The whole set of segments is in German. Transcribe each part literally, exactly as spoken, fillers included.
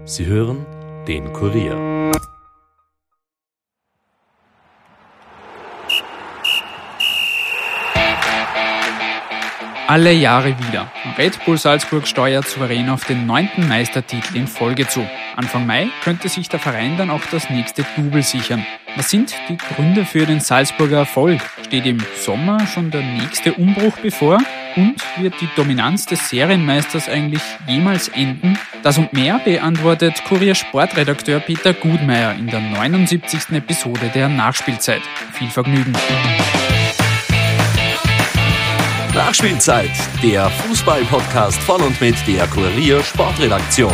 Sie hören den Kurier. Alle Jahre wieder. Red Bull Salzburg steuert souverän auf den neunten Meistertitel in Folge zu. Anfang Mai könnte sich der Verein dann auch das nächste Double sichern. Was sind die Gründe für den Salzburger Erfolg? Steht im Sommer schon der nächste Umbruch bevor? Und wird die Dominanz des Serienmeisters eigentlich jemals enden? Das und mehr beantwortet Kurier-Sportredakteur Peter Gudmeier in der neunundsiebzigsten Episode der Nachspielzeit. Viel Vergnügen! Nachspielzeit, der Fußball-Podcast von und mit der Kurier-Sportredaktion.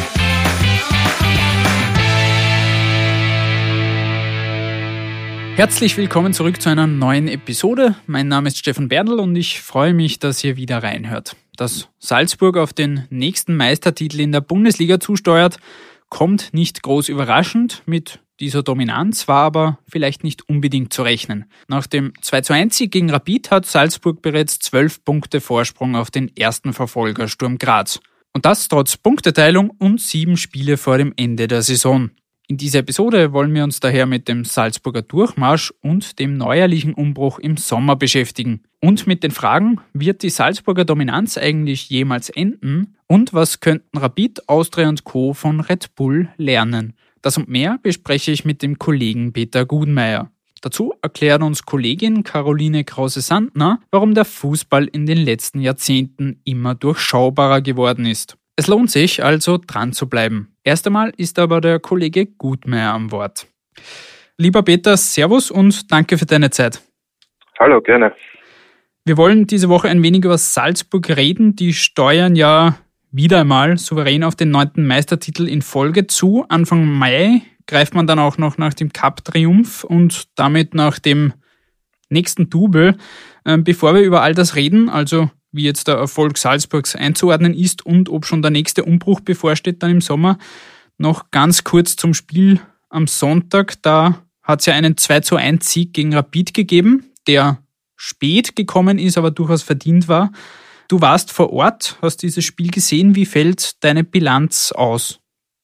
Herzlich willkommen zurück zu einer neuen Episode. Mein Name ist Stefan Berndl und ich freue mich, dass ihr wieder reinhört. Dass Salzburg auf den nächsten Meistertitel in der Bundesliga zusteuert, kommt nicht groß überraschend. Mit dieser Dominanz war aber vielleicht nicht unbedingt zu rechnen. Nach dem zwei zu eins Sieg gegen Rapid hat Salzburg bereits zwölf Punkte Vorsprung auf den ersten Verfolger Sturm Graz. Und das trotz Punkteteilung und sieben Spiele vor dem Ende der Saison. In dieser Episode wollen wir uns daher mit dem Salzburger Durchmarsch und dem neuerlichen Umbruch im Sommer beschäftigen. Und mit den Fragen, wird die Salzburger Dominanz eigentlich jemals enden? Und was könnten Rapid, Austria und Co. von Red Bull lernen? Das und mehr bespreche ich mit dem Kollegen Peter Gudmeier. Dazu erklärt uns Kollegin Caroline Krause-Sandner, warum der Fußball in den letzten Jahrzehnten immer durchschaubarer geworden ist. Es lohnt sich also, dran zu bleiben. Erst einmal ist aber der Kollege Gudmeier am Wort. Lieber Peter, Servus und danke für deine Zeit. Hallo, gerne. Wir wollen diese Woche ein wenig über Salzburg reden. Die steuern ja wieder einmal souverän auf den neunten Meistertitel in Folge zu. Anfang Mai greift man dann auch noch nach dem Cup-Triumph und damit nach dem nächsten Double. Bevor wir über all das reden, also wie jetzt der Erfolg Salzburgs einzuordnen ist und ob schon der nächste Umbruch bevorsteht dann im Sommer, noch ganz kurz zum Spiel am Sonntag. Da hat es ja einen zwei zu eins Sieg gegen Rapid gegeben, der spät gekommen ist, aber durchaus verdient war. Du warst vor Ort, hast dieses Spiel gesehen. Wie fällt deine Bilanz aus?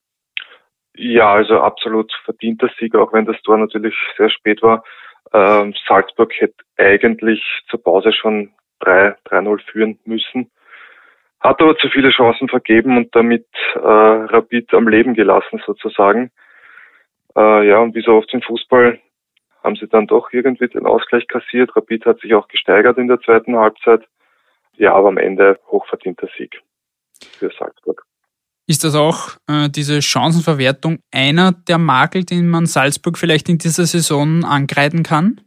Ja, also absolut verdienter Sieg, auch wenn das Tor natürlich sehr spät war. Ähm, Salzburg hätte eigentlich zur Pause schon drei null führen müssen, hat aber zu viele Chancen vergeben und damit äh, Rapid am Leben gelassen sozusagen. Äh, ja, und wie so oft im Fußball haben sie dann doch irgendwie den Ausgleich kassiert. Rapid hat sich auch gesteigert in der zweiten Halbzeit. Ja, aber am Ende hochverdienter Sieg für Salzburg. Ist das auch äh, diese Chancenverwertung einer der Makel, den man Salzburg vielleicht in dieser Saison angreifen kann?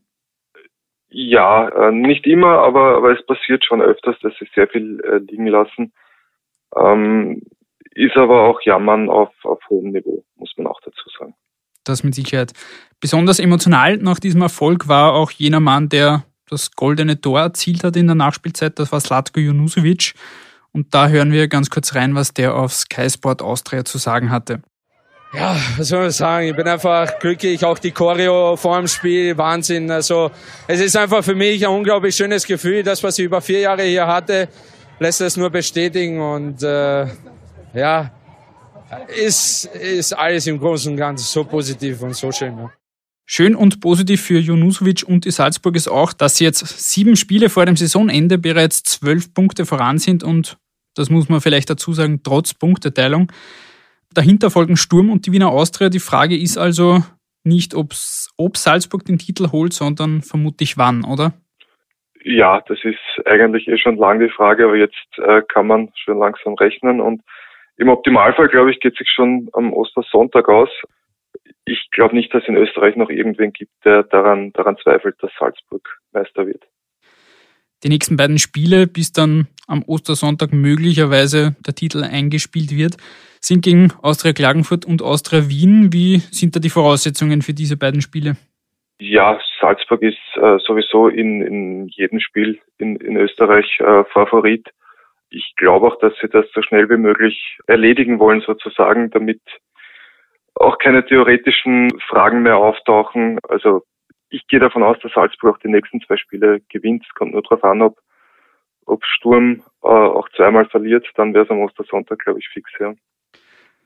Ja, äh, nicht immer, aber, aber es passiert schon öfters, dass sie sehr viel äh, liegen lassen. Ähm, ist aber auch Jammern auf, auf hohem Niveau, muss man auch dazu sagen. Das mit Sicherheit. Besonders emotional nach diesem Erfolg war auch jener Mann, der das goldene Tor erzielt hat in der Nachspielzeit, das war Zlatko Junusovic. Und da hören wir ganz kurz rein, was der auf Sky Sport Austria zu sagen hatte. Ja, was soll man sagen? Ich bin einfach glücklich, auch die Choreo vor dem Spiel, Wahnsinn. Also es ist einfach für mich ein unglaublich schönes Gefühl. Das, was ich über vier Jahre hier hatte, lässt es nur bestätigen. Und äh, ja, ist, ist alles im Großen und Ganzen so positiv und so schön. Ja. Schön und positiv für Junusovic und die Salzburg ist auch, dass sie jetzt sieben Spiele vor dem Saisonende bereits zwölf Punkte voran sind und, das muss man vielleicht dazu sagen, trotz Punkteteilung. Dahinter folgen Sturm und die Wiener Austria. Die Frage ist also nicht, ob's, ob Salzburg den Titel holt, sondern vermutlich wann, oder? Ja, das ist eigentlich eh schon lange die Frage, aber jetzt äh, kann man schon langsam rechnen und im Optimalfall, glaube ich, geht es sich schon am Ostersonntag aus. Ich glaube nicht, dass es in Österreich noch irgendwen gibt, der daran, daran zweifelt, dass Salzburg Meister wird. Die nächsten beiden Spiele, bis dann am Ostersonntag möglicherweise der Titel eingespielt wird, sind gegen Austria Klagenfurt und Austria Wien. Wie sind da die Voraussetzungen für diese beiden Spiele? Ja, Salzburg ist äh, sowieso in, in jedem Spiel in, in Österreich äh, Favorit. Ich glaube auch, dass sie das so schnell wie möglich erledigen wollen sozusagen, damit auch keine theoretischen Fragen mehr auftauchen. Also ich gehe davon aus, dass Salzburg auch die nächsten zwei Spiele gewinnt. Es kommt nur darauf an, ob, ob Sturm äh, auch zweimal verliert. Dann wäre es am Ostersonntag, glaube ich, fix, ja.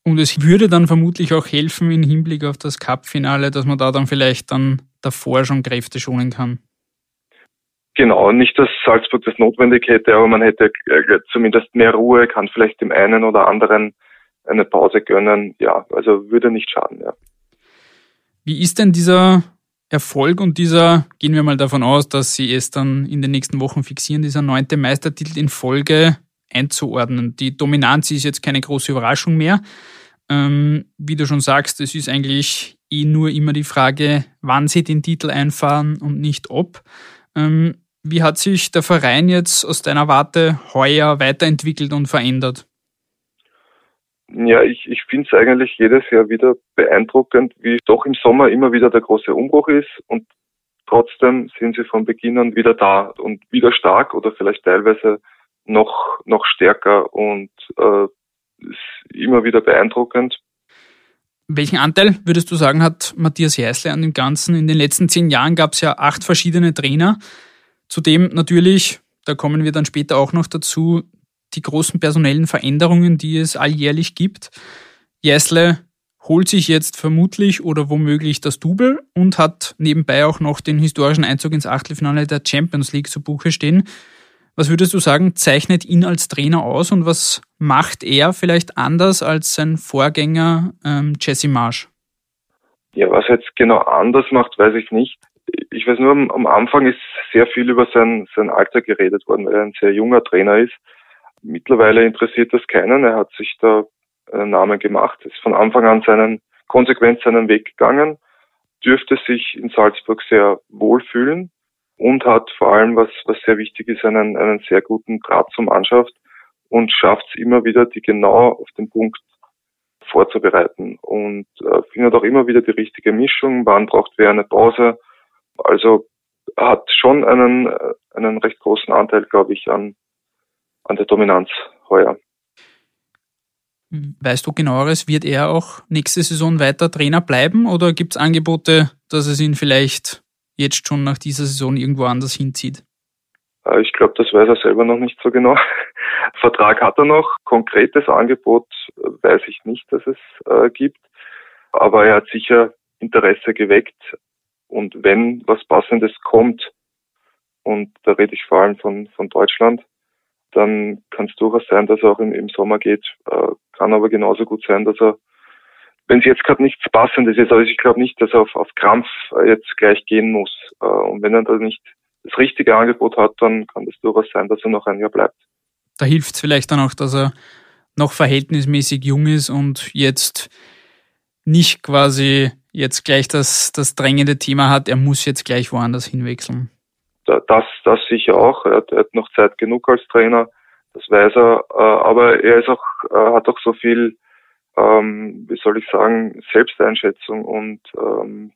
Und es würde dann vermutlich auch helfen im Hinblick auf das Cup-Finale, dass man da dann vielleicht dann davor schon Kräfte schonen kann. Genau, nicht, dass Salzburg das notwendig hätte, aber man hätte zumindest mehr Ruhe, kann vielleicht dem einen oder anderen eine Pause gönnen. Ja, also würde nicht schaden, ja. Wie ist denn dieser Erfolg und dieser, gehen wir mal davon aus, dass Sie es dann in den nächsten Wochen fixieren, dieser neunte Meistertitel in Folge einzuordnen? Die Dominanz ist jetzt keine große Überraschung mehr. Ähm, wie du schon sagst, es ist eigentlich eh nur immer die Frage, wann Sie den Titel einfahren und nicht ob. Ähm, wie hat sich der Verein jetzt aus deiner Warte heuer weiterentwickelt und verändert? Ja, ich, ich finde es eigentlich jedes Jahr wieder beeindruckend, wie doch im Sommer immer wieder der große Umbruch ist und trotzdem sind sie von Beginn an wieder da und wieder stark oder vielleicht teilweise noch noch stärker und äh, ist immer wieder beeindruckend. Welchen Anteil, würdest du sagen, hat Matthias Jeißle an dem Ganzen? In den letzten zehn Jahren gab es ja acht verschiedene Trainer. Zudem natürlich, da kommen wir dann später auch noch dazu, die großen personellen Veränderungen, die es alljährlich gibt. Jeißle holt sich jetzt vermutlich oder womöglich das Double und hat nebenbei auch noch den historischen Einzug ins Achtelfinale der Champions League zu Buche stehen. Was würdest du sagen, zeichnet ihn als Trainer aus und was macht er vielleicht anders als sein Vorgänger ähm, Jesse Marsch? Ja, was er jetzt genau anders macht, weiß ich nicht. Ich weiß nur, am, am Anfang ist sehr viel über sein, sein Alter geredet worden, weil er ein sehr junger Trainer ist. Mittlerweile interessiert das keinen. Er hat sich da einen Namen gemacht, ist von Anfang an seinen, konsequent seinen Weg gegangen, dürfte sich in Salzburg sehr wohlfühlen und hat vor allem, was, was sehr wichtig ist, einen, einen sehr guten Draht zur Mannschaft und schafft es immer wieder, die genau auf den Punkt vorzubereiten und äh, findet auch immer wieder die richtige Mischung. Wann braucht wer eine Pause? Also hat schon einen, einen recht großen Anteil, glaube ich, an an der Dominanz heuer. Weißt du genaueres, wird er auch nächste Saison weiter Trainer bleiben oder gibt es Angebote, dass es ihn vielleicht jetzt schon nach dieser Saison irgendwo anders hinzieht? Ich glaube, das weiß er selber noch nicht so genau. Vertrag hat er noch, konkretes Angebot weiß ich nicht, dass es äh, gibt, aber er hat sicher Interesse geweckt und wenn was Passendes kommt, und da rede ich vor allem von, von Deutschland, dann kann es durchaus sein, dass er auch im, im Sommer geht. Äh, kann aber genauso gut sein, dass er, wenn es jetzt gerade nichts Passendes ist, also ich glaube nicht, dass er auf, auf Krampf jetzt gleich gehen muss. Äh, und wenn er da nicht das richtige Angebot hat, dann kann es durchaus sein, dass er noch ein Jahr bleibt. Da hilft es vielleicht dann auch, dass er noch verhältnismäßig jung ist und jetzt nicht quasi jetzt gleich das, das drängende Thema hat, er muss jetzt gleich woanders hinwechseln. Das, das sicher auch. Er hat, er hat noch Zeit genug als Trainer, das weiß er. Aber er ist auch, er hat auch so viel, ähm, wie soll ich sagen, Selbsteinschätzung und ähm,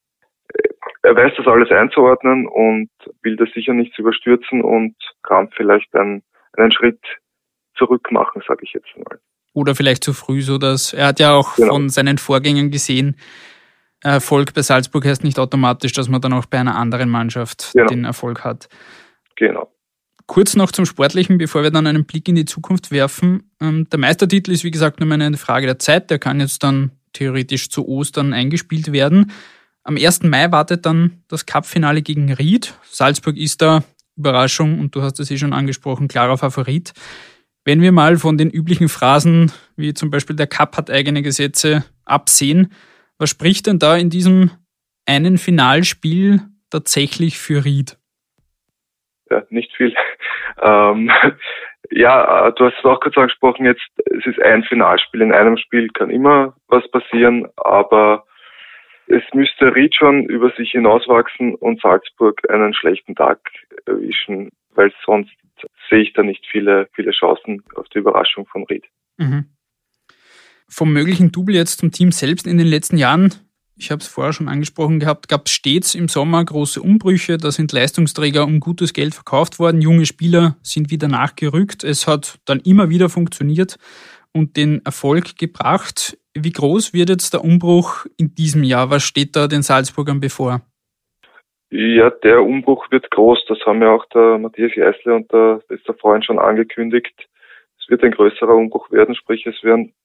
er weiß das alles einzuordnen und will das sicher nicht überstürzen und kann vielleicht einen, einen Schritt zurück machen, sage ich jetzt mal. Oder vielleicht zu früh, so dass er hat ja auch genau. von seinen Vorgängern gesehen, Erfolg bei Salzburg heißt nicht automatisch, dass man dann auch bei einer anderen Mannschaft genau. den Erfolg hat. Genau. Kurz noch zum Sportlichen, bevor wir dann einen Blick in die Zukunft werfen. Der Meistertitel ist wie gesagt nur eine Frage der Zeit. Der kann jetzt dann theoretisch zu Ostern eingespielt werden. Am ersten Mai wartet dann das Cup-Finale gegen Ried. Salzburg ist da, Überraschung, und du hast es eh schon angesprochen, klarer Favorit. Wenn wir mal von den üblichen Phrasen, wie zum Beispiel der Cup hat eigene Gesetze, absehen, was spricht denn da in diesem einen Finalspiel tatsächlich für Ried? Ja, nicht viel. Ähm, ja, du hast es auch kurz angesprochen, jetzt, es ist ein Finalspiel. In einem Spiel kann immer was passieren, aber es müsste Ried schon über sich hinauswachsen und Salzburg einen schlechten Tag erwischen, weil sonst sehe ich da nicht viele, viele Chancen auf die Überraschung von Ried. Mhm. Vom möglichen Double jetzt zum Team selbst in den letzten Jahren, ich habe es vorher schon angesprochen gehabt, gab es stets im Sommer große Umbrüche. Da sind Leistungsträger um gutes Geld verkauft worden. Junge Spieler sind wieder nachgerückt. Es hat dann immer wieder funktioniert und den Erfolg gebracht. Wie groß wird jetzt der Umbruch in diesem Jahr? Was steht da den Salzburgern bevor? Ja, der Umbruch wird groß. Das haben ja auch der Matthias Jeißle und der, das ist der Freund schon angekündigt. Es wird ein größerer Umbruch werden, sprich es werden doch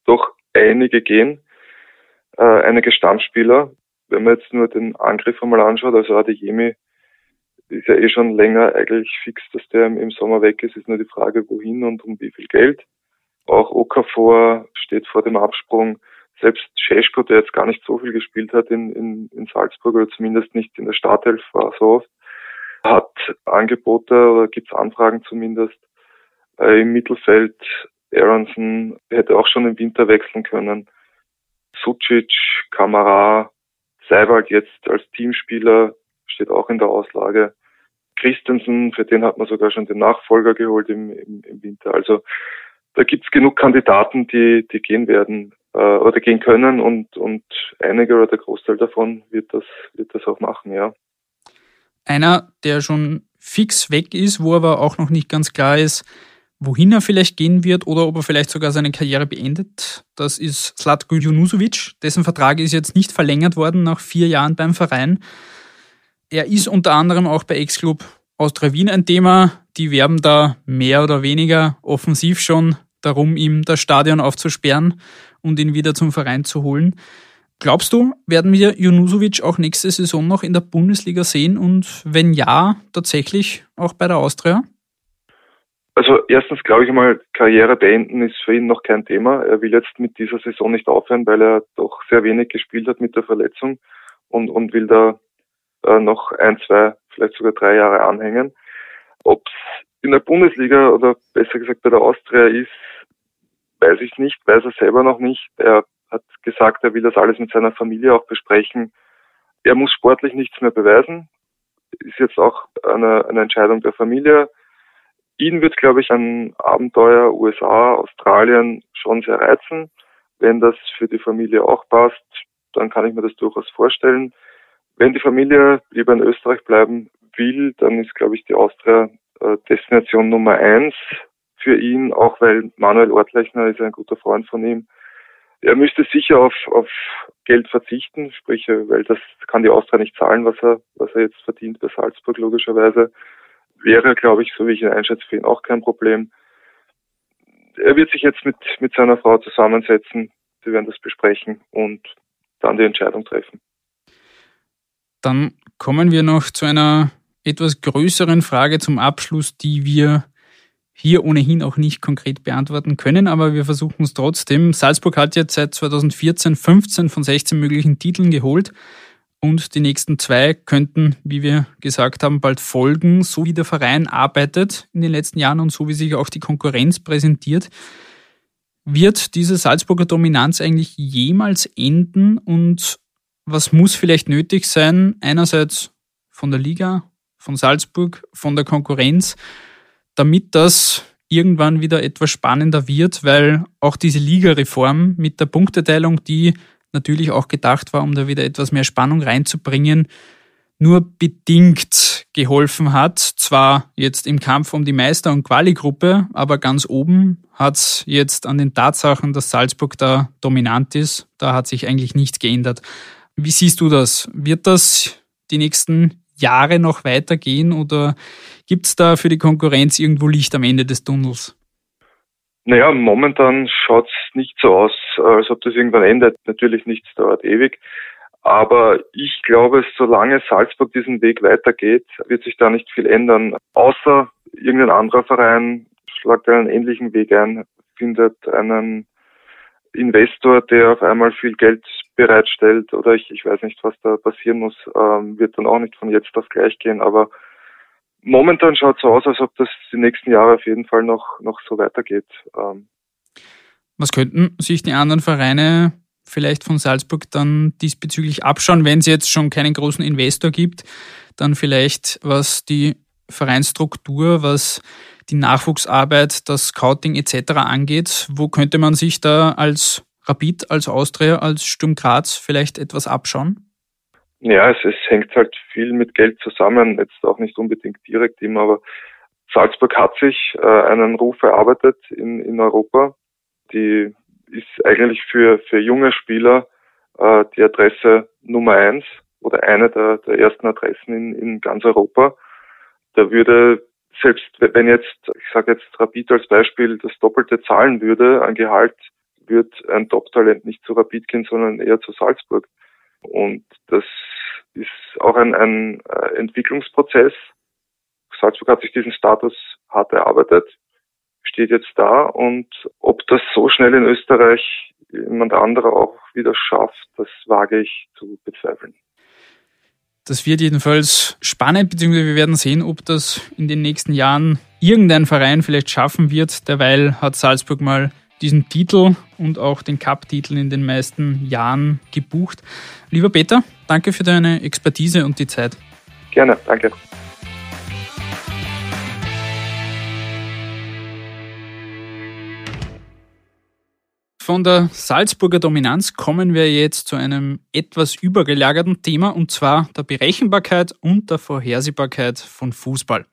einige gehen, äh, einige Stammspieler. Wenn man jetzt nur den Angriff einmal anschaut, also Adeyemi ist ja eh schon länger eigentlich fix, dass der im Sommer weg ist, ist nur die Frage, wohin und um wie viel Geld. Auch Okafor steht vor dem Absprung. Selbst Šeško, der jetzt gar nicht so viel gespielt hat in, in, in Salzburg oder zumindest nicht in der Startelf war so oft, hat Angebote oder gibt's Anfragen zumindest. Äh, Im Mittelfeld Aronson hätte auch schon im Winter wechseln können. Sucic, Kamara, Seiwald jetzt als Teamspieler steht auch in der Auslage. Christensen, für den hat man sogar schon den Nachfolger geholt im, im, im Winter. Also da gibt's genug Kandidaten, die, die gehen werden äh, oder gehen können und, und einige oder der Großteil davon wird das, wird das auch machen, ja. Einer, der schon fix weg ist, wo aber auch noch nicht ganz klar ist, wohin er vielleicht gehen wird oder ob er vielleicht sogar seine Karriere beendet, das ist Zlatko Junusovic. Dessen Vertrag ist jetzt nicht verlängert worden nach vier Jahren beim Verein. Er ist unter anderem auch bei Ex-Club Austria Wien ein Thema. Die werben da mehr oder weniger offensiv schon darum, ihm das Stadion aufzusperren und ihn wieder zum Verein zu holen. Glaubst du, werden wir Junusovic auch nächste Saison noch in der Bundesliga sehen und wenn ja, tatsächlich auch bei der Austria? Also erstens glaube ich mal, Karriere beenden ist für ihn noch kein Thema. Er will jetzt mit dieser Saison nicht aufhören, weil er doch sehr wenig gespielt hat mit der Verletzung und, und will da äh, noch ein, zwei, vielleicht sogar drei Jahre anhängen. Ob es in der Bundesliga oder besser gesagt bei der Austria ist, weiß ich nicht, weiß er selber noch nicht. Er hat gesagt, er will das alles mit seiner Familie auch besprechen. Er muss sportlich nichts mehr beweisen. Ist jetzt auch eine, eine Entscheidung der Familie. Ihn wird, glaube ich, ein Abenteuer U S A, Australien schon sehr reizen. Wenn das für die Familie auch passt, dann kann ich mir das durchaus vorstellen. Wenn die Familie lieber in Österreich bleiben will, dann ist, glaube ich, die Austria äh, Destination Nummer eins für ihn, auch weil Manuel Ortlechner ist ein guter Freund von ihm. Er müsste sicher auf, auf Geld verzichten, sprich, weil das kann die Austria nicht zahlen, was er, was er jetzt verdient bei Salzburg, logischerweise. Wäre, glaube ich, so wie ich ihn einschätze, für ihn auch kein Problem. Er wird sich jetzt mit, mit seiner Frau zusammensetzen, sie werden das besprechen und dann die Entscheidung treffen. Dann kommen wir noch zu einer etwas größeren Frage zum Abschluss, die wir hier ohnehin auch nicht konkret beantworten können, aber wir versuchen es trotzdem. Salzburg hat jetzt seit zweitausendvierzehn fünfzehn von sechzehn möglichen Titeln geholt und die nächsten zwei könnten, wie wir gesagt haben, bald folgen, so wie der Verein arbeitet in den letzten Jahren und so wie sich auch die Konkurrenz präsentiert. Wird diese Salzburger Dominanz eigentlich jemals enden und was muss vielleicht nötig sein, einerseits von der Liga, von Salzburg, von der Konkurrenz, damit das irgendwann wieder etwas spannender wird, weil auch diese Ligareform mit der Punkteteilung, die natürlich auch gedacht war, um da wieder etwas mehr Spannung reinzubringen, nur bedingt geholfen hat. Zwar jetzt im Kampf um die Meister- und Quali-Gruppe, aber ganz oben hat es jetzt an den Tatsachen, dass Salzburg da dominant ist, da hat sich eigentlich nichts geändert. Wie siehst du das? Wird das die nächsten Jahre noch weitergehen oder gibt es da für die Konkurrenz irgendwo Licht am Ende des Tunnels? Naja, momentan schaut es nicht so aus, als ob das irgendwann endet. Natürlich nichts dauert ewig. Aber ich glaube, solange Salzburg diesen Weg weitergeht, wird sich da nicht viel ändern. Außer irgendein anderer Verein schlagt einen ähnlichen Weg ein, findet einen Investor, der auf einmal viel Geld bereitstellt oder ich, ich weiß nicht, was da passieren muss, ähm, wird dann auch nicht von jetzt auf gleich gehen, aber momentan schaut es so aus, als ob das die nächsten Jahre auf jeden Fall noch, noch so weitergeht. Ähm. Was könnten sich die anderen Vereine vielleicht von Salzburg dann diesbezüglich abschauen, wenn es jetzt schon keinen großen Investor gibt, dann vielleicht was die Vereinsstruktur, was die Nachwuchsarbeit, das Scouting et cetera angeht. Wo könnte man sich da als Rapid, als Austria, als Sturm Graz vielleicht etwas abschauen? Ja, es, es hängt halt viel mit Geld zusammen, jetzt auch nicht unbedingt direkt immer, aber Salzburg hat sich äh, einen Ruf erarbeitet in, in Europa. Die ist eigentlich für, für junge Spieler äh, die Adresse Nummer eins oder eine der, der ersten Adressen in, in ganz Europa. Da würde, selbst wenn jetzt, ich sage jetzt Rapid als Beispiel, das Doppelte zahlen würde an Gehalt, wird ein Top-Talent nicht zu Rapid gehen, sondern eher zu Salzburg. Und das ist auch ein, ein Entwicklungsprozess. Salzburg hat sich diesen Status hart erarbeitet, steht jetzt da, und ob das so schnell in Österreich jemand anderer auch wieder schafft, das wage ich zu bezweifeln. Das wird jedenfalls spannend, beziehungsweise wir werden sehen, ob das in den nächsten Jahren irgendein Verein vielleicht schaffen wird. Derweil hat Salzburg mal diesen Titel und auch den Cup-Titel in den meisten Jahren gebucht. Lieber Peter, danke für deine Expertise und die Zeit. Gerne, danke. Von der Salzburger Dominanz kommen wir jetzt zu einem etwas übergelagerten Thema, und zwar der Berechenbarkeit und der Vorhersehbarkeit von Fußball.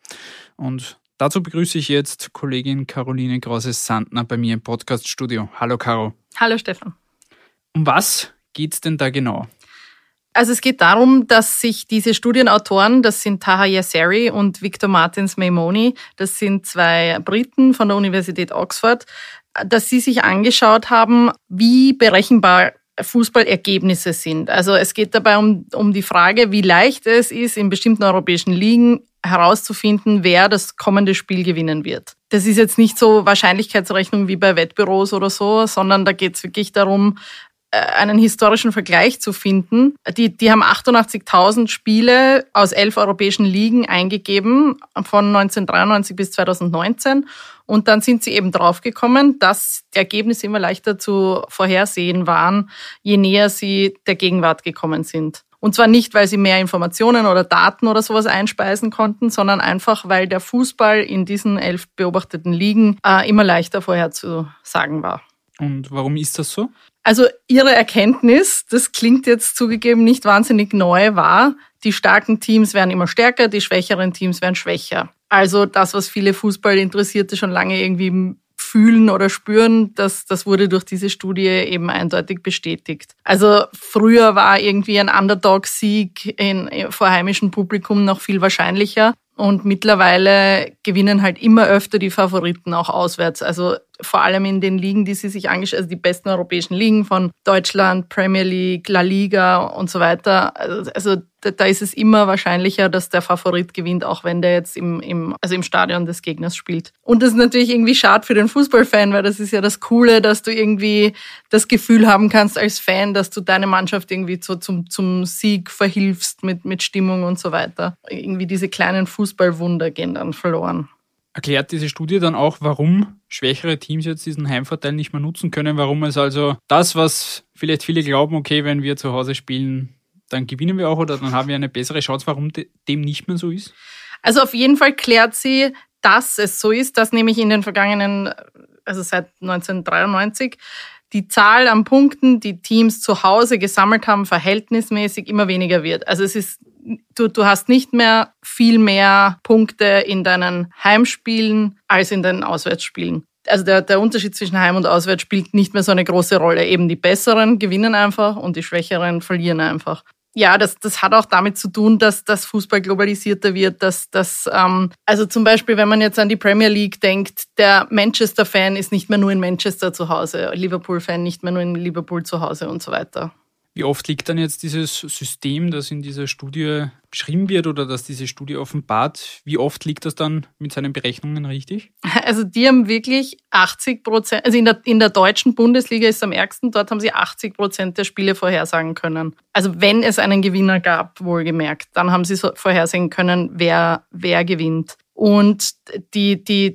Und dazu begrüße ich jetzt Kollegin Caroline Grauses-Sandner bei mir im Podcast-Studio. Hallo Caro. Hallo Stefan. Um was geht's denn da genau? Also es geht darum, dass sich diese Studienautoren, das sind Taha Yasseri und Victor Martins Maimoni, das sind zwei Briten von der Universität Oxford, dass sie sich angeschaut haben, wie berechenbar Fußballergebnisse sind. Also es geht dabei um, um die Frage, wie leicht es ist, in bestimmten europäischen Ligen herauszufinden, wer das kommende Spiel gewinnen wird. Das ist jetzt nicht so Wahrscheinlichkeitsrechnung wie bei Wettbüros oder so, sondern da geht es wirklich darum, einen historischen Vergleich zu finden. Die, die haben achtundachtzigtausend Spiele aus elf europäischen Ligen eingegeben, von neunzehnhundertdreiundneunzig bis zweitausendneunzehn. Und dann sind sie eben draufgekommen, dass die Ergebnisse immer leichter zu vorhersehen waren, je näher sie der Gegenwart gekommen sind. Und zwar nicht, weil sie mehr Informationen oder Daten oder sowas einspeisen konnten, sondern einfach, weil der Fußball in diesen elf beobachteten Ligen äh, immer leichter vorherzusagen war. Und warum ist das so? Also ihre Erkenntnis, das klingt jetzt zugegeben nicht wahnsinnig neu, war, die starken Teams werden immer stärker, die schwächeren Teams werden schwächer. Also das, was viele Fußballinteressierte schon lange irgendwie fühlen oder spüren, das, das wurde durch diese Studie eben eindeutig bestätigt. Also früher war irgendwie ein Underdog-Sieg in, vor heimischem Publikum noch viel wahrscheinlicher. Und mittlerweile gewinnen halt immer öfter die Favoriten auch auswärts. Also vor allem in den Ligen, die sie sich angeschaut, also die besten europäischen Ligen von Deutschland, Premier League, La Liga und so weiter. Also da ist es immer wahrscheinlicher, dass der Favorit gewinnt, auch wenn der jetzt im, im, also im Stadion des Gegners spielt. Und das ist natürlich irgendwie schade für den Fußballfan, weil das ist ja das Coole, dass du irgendwie das Gefühl haben kannst als Fan, dass du deine Mannschaft irgendwie so zum, zum Sieg verhilfst mit, mit Stimmung und so weiter. Irgendwie diese kleinen Fußballwunder gehen dann verloren. Erklärt diese Studie dann auch, warum schwächere Teams jetzt diesen Heimvorteil nicht mehr nutzen können? Warum es also das, was vielleicht viele glauben, okay, wenn wir zu Hause spielen, dann gewinnen wir auch oder dann haben wir eine bessere Chance, warum dem nicht mehr so ist? Also auf jeden Fall klärt sie, dass es so ist, dass nämlich in den vergangenen, also seit neunzehnhundertdreiundneunzig, die Zahl an Punkten, die Teams zu Hause gesammelt haben, verhältnismäßig immer weniger wird. Also es ist, du, du hast nicht mehr viel mehr Punkte in deinen Heimspielen als in deinen Auswärtsspielen. Also der, der Unterschied zwischen Heim- und Auswärts spielt nicht mehr so eine große Rolle. Eben die Besseren gewinnen einfach und die Schwächeren verlieren einfach. Ja, das, das hat auch damit zu tun, dass das Fußball globalisierter wird, dass das, ähm, also zum Beispiel, wenn man jetzt an die Premier League denkt, der Manchester-Fan ist nicht mehr nur in Manchester zu Hause, Liverpool-Fan nicht mehr nur in Liverpool zu Hause und so weiter. Wie oft liegt dann jetzt dieses System, das in dieser Studie beschrieben wird oder das diese Studie offenbart, wie oft liegt das dann mit seinen Berechnungen richtig? Also die haben wirklich achtzig Prozent, also in der, in der deutschen Bundesliga ist es am ärgsten, dort haben sie achtzig Prozent der Spiele vorhersagen können. Also wenn es einen Gewinner gab, wohlgemerkt, dann haben sie so vorhersehen können, wer, wer gewinnt. Und die, die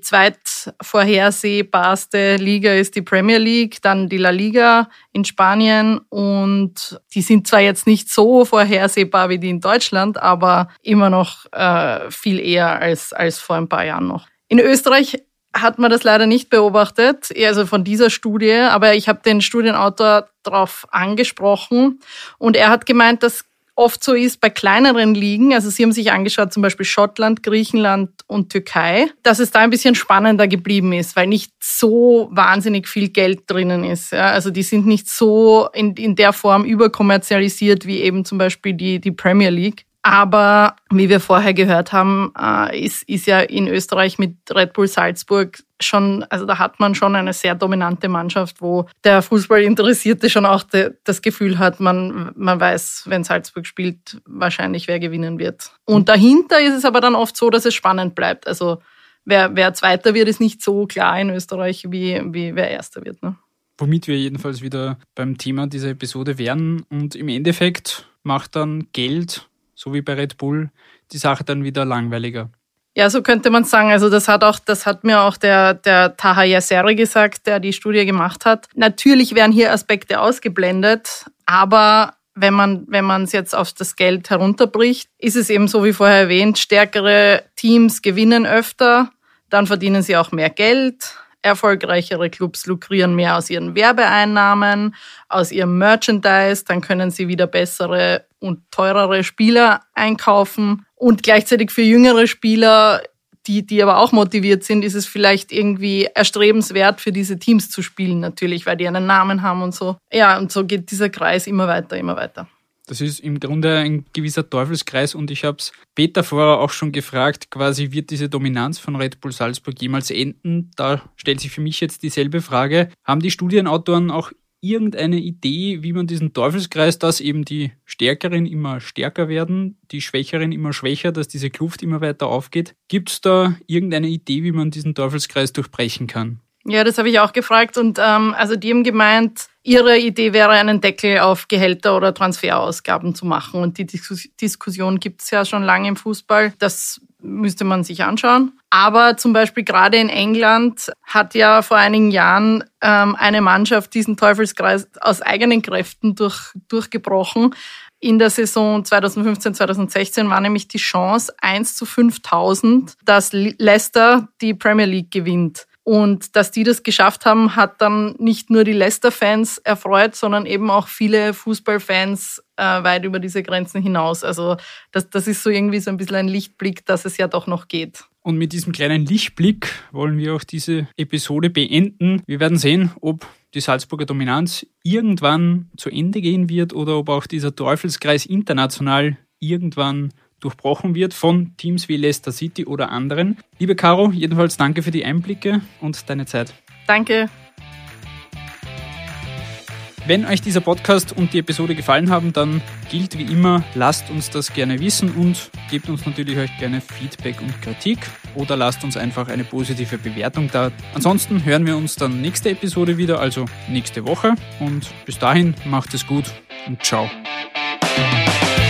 zweitvorhersehbarste Liga ist die Premier League, dann die La Liga in Spanien. Und die sind zwar jetzt nicht so vorhersehbar wie die in Deutschland, aber immer noch äh, viel eher als, als vor ein paar Jahren noch. In Österreich hat man das leider nicht beobachtet, also von dieser Studie, aber ich habe den Studienautor darauf angesprochen und er hat gemeint, dass oft so ist bei kleineren Ligen, also Sie haben sich angeschaut, zum Beispiel Schottland, Griechenland und Türkei, dass es da ein bisschen spannender geblieben ist, weil nicht so wahnsinnig viel Geld drinnen ist. Ja? Also die sind nicht so in, in der Form überkommerzialisiert wie eben zum Beispiel die, die Premier League. Aber wie wir vorher gehört haben, ist, ist ja in Österreich mit Red Bull Salzburg schon, also da hat man schon eine sehr dominante Mannschaft, wo der Fußballinteressierte schon auch de, das Gefühl hat, man, man weiß, wenn Salzburg spielt, wahrscheinlich wer gewinnen wird. Und dahinter ist es aber dann oft so, dass es spannend bleibt. Also wer, wer Zweiter wird, ist nicht so klar in Österreich, wie, wie wer Erster wird. Ne? Womit wir jedenfalls wieder beim Thema dieser Episode wären. Und im Endeffekt macht dann Geld, so wie bei Red Bull, die Sache dann wieder langweiliger. Ja, so könnte man sagen. Also das hat auch, das hat mir auch der, der Taha Yasseri gesagt, der die Studie gemacht hat. Natürlich werden hier Aspekte ausgeblendet, aber wenn man, wenn man es jetzt auf das Geld herunterbricht, ist es eben so wie vorher erwähnt, stärkere Teams gewinnen öfter, dann verdienen sie auch mehr Geld. Erfolgreichere Clubs lukrieren mehr aus ihren Werbeeinnahmen, aus ihrem Merchandise, dann können sie wieder bessere und teurere Spieler einkaufen. Und gleichzeitig für jüngere Spieler, die, die aber auch motiviert sind, ist es vielleicht irgendwie erstrebenswert, für diese Teams zu spielen, natürlich, weil die einen Namen haben und so. Ja, und so geht dieser Kreis immer weiter, immer weiter. Das ist im Grunde ein gewisser Teufelskreis und ich habe es Peter vorher auch schon gefragt, quasi wird diese Dominanz von Red Bull Salzburg jemals enden? Da stellt sich für mich jetzt dieselbe Frage. Haben die Studienautoren auch irgendeine Idee, wie man diesen Teufelskreis, dass eben die Stärkeren immer stärker werden, die Schwächeren immer schwächer, dass diese Kluft immer weiter aufgeht? Gibt es da irgendeine Idee, wie man diesen Teufelskreis durchbrechen kann? Ja, das habe ich auch gefragt und ähm, also die haben gemeint, ihre Idee wäre, einen Deckel auf Gehälter oder Transferausgaben zu machen und die Dis- Diskussion gibt es ja schon lange im Fußball. Das müsste man sich anschauen. Aber zum Beispiel gerade in England hat ja vor einigen Jahren ähm, eine Mannschaft diesen Teufelskreis aus eigenen Kräften durch, durchgebrochen. In der Saison zwanzig fünfzehn zwanzig sechzehn war nämlich die Chance eins zu fünftausend, dass Leicester die Premier League gewinnt. Und dass die das geschafft haben, hat dann nicht nur die Leicester-Fans erfreut, sondern eben auch viele Fußballfans äh, weit über diese Grenzen hinaus. Also das, das ist so irgendwie so ein bisschen ein Lichtblick, dass es ja doch noch geht. Und mit diesem kleinen Lichtblick wollen wir auch diese Episode beenden. Wir werden sehen, ob die Salzburger Dominanz irgendwann zu Ende gehen wird oder ob auch dieser Teufelskreis international irgendwann durchbrochen wird von Teams wie Leicester City oder anderen. Liebe Caro, jedenfalls danke für die Einblicke und deine Zeit. Danke. Wenn euch dieser Podcast und die Episode gefallen haben, dann gilt wie immer, lasst uns das gerne wissen und gebt uns natürlich euch gerne Feedback und Kritik oder lasst uns einfach eine positive Bewertung da. Ansonsten hören wir uns dann nächste Episode wieder, also nächste Woche und bis dahin macht es gut und ciao.